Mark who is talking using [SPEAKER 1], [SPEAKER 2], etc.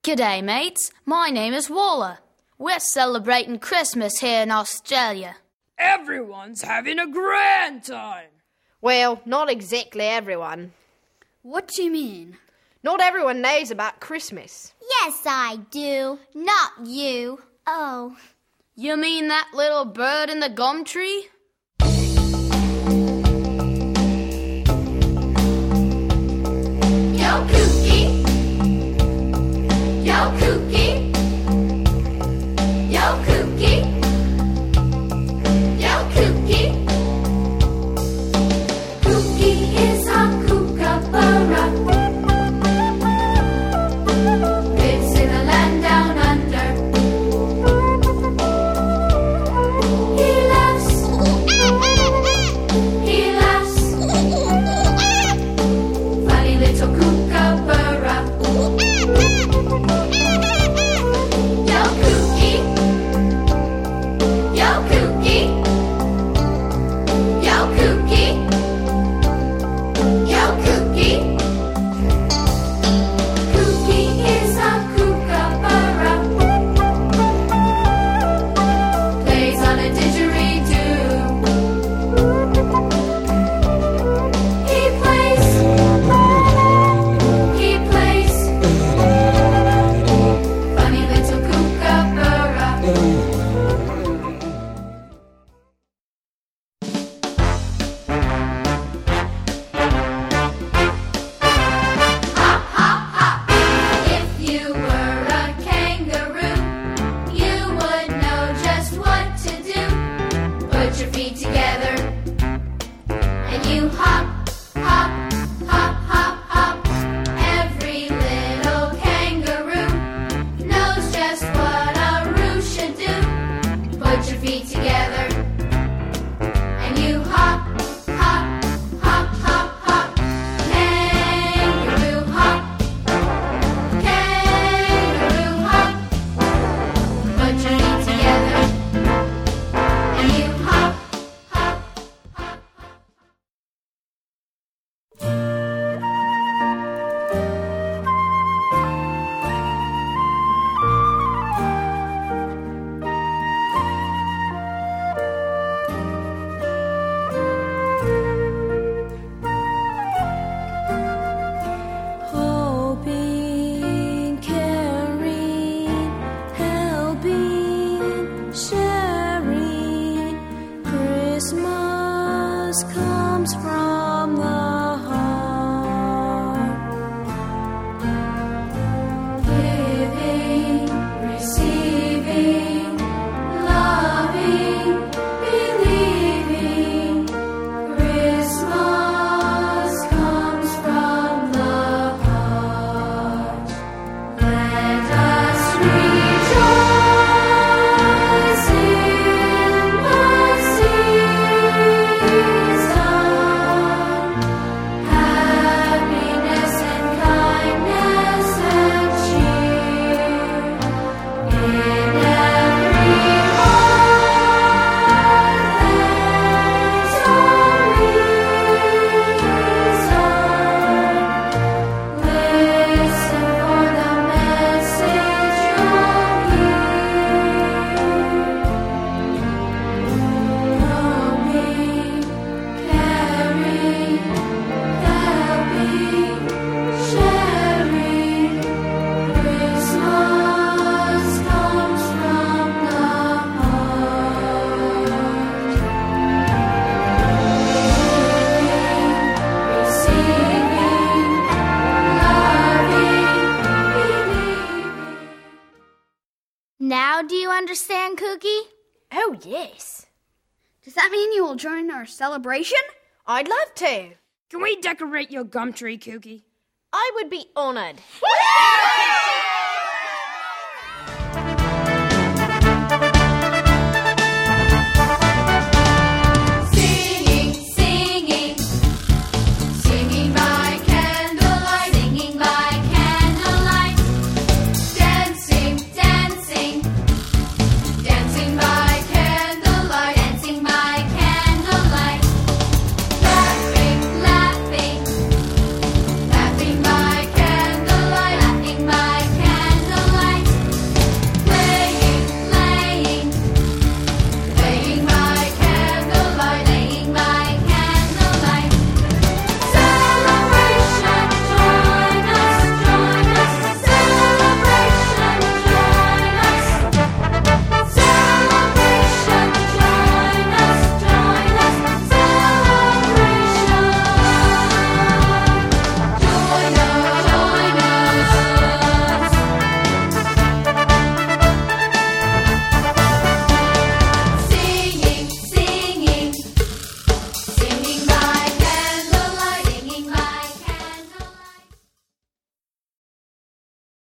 [SPEAKER 1] G'day, mates. My name is Waller. We're celebrating Christmas here in Australia.
[SPEAKER 2] Everyone's having a grand time.
[SPEAKER 3] Well, not exactly everyone.
[SPEAKER 4] What do you mean?
[SPEAKER 3] Not everyone knows about Christmas.
[SPEAKER 5] Yes, I do. Not you. Oh.
[SPEAKER 1] You mean that little bird in the gum tree?
[SPEAKER 5] Yo, Kooky. Yo, Kooky. Yo, Kooky. Yo, Kooky. Kooky is a kookaburra. Lives in a land down under. He laughs. Funny little kookaburra. Yo, Kooky. Yo, Kooky. Yo, Kooky. Yo, Kooky. Kooky is a kookaburra. Plays on a didgeridoo. He plays. Funny little kookaburra. Hop, hop, hop. If you were a kangaroo, you would know just what to do. Put your feet together and you hop, hop, hop, hop, hop. Every little kangaroo knows just what a roo should do. Put your feet together and you hop, hop, hop, hop, hop. Kangaroo hop, kangaroo hop. Put your feet together and you hop, hop, hop, hop.
[SPEAKER 6] Hoping, caring, helping, sharing. Christmas comes from the heart. Giving, receiving, loving, believing. Christmas comes from the heart. Let us rejoice in the season. Happiness and kindness and cheer in every heart. There's a reason. Listen for the message you'll hear. Knowing, caring, helping, sharing. Christmas comes from the heart. Receiving, loving, believing.
[SPEAKER 5] Now do you understand, Kooky?
[SPEAKER 3] Oh, yes.
[SPEAKER 4] Does that mean you will join our celebration?
[SPEAKER 3] I'd love to.
[SPEAKER 2] Can we decorate your gum tree, Kooky?
[SPEAKER 3] I would be honoured.
[SPEAKER 5] Yay!